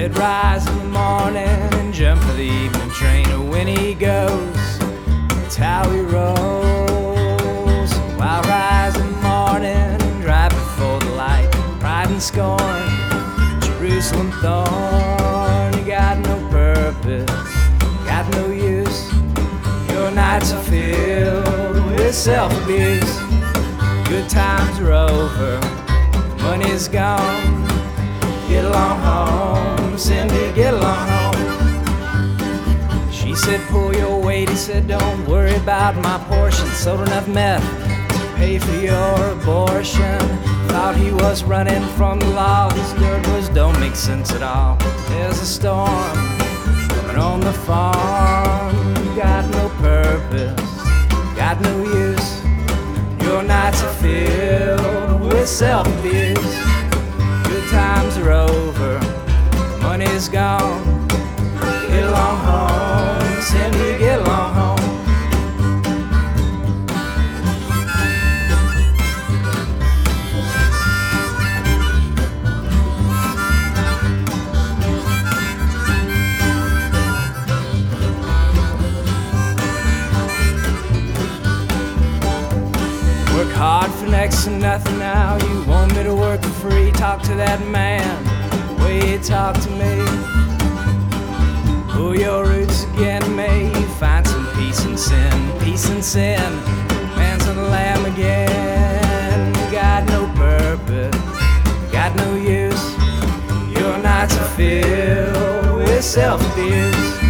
He'd rise in the morning and jump for the evening train. And when he goes, that's how he rolls. So I'll rise in the morning and drive before the light. Pride and scorn, Jerusalem thorn. You got no purpose, got no use. Your nights are filled with self-abuse. Good times are over, money's gone. Get along home, Cindy, get along home. She said, pull your weight. He said, don't worry about my portion. Sold enough meth to pay for your abortion. Thought he was running from the law. His dirt was don't make sense at all. There's a storm coming on the farm. You got no purpose, got no use. Your nights are filled with self-abuse. Good times are over, money's gone. Get along home, Cindy, get along home. Work hard for next to nothing now. You want me to work for free? Talk to that man the way he talked to me. Pull your roots again, may you find some peace in sin. Peace in sin, man's on the lamb again. You got no purpose, got no use. Your nights are filled with self-abuse.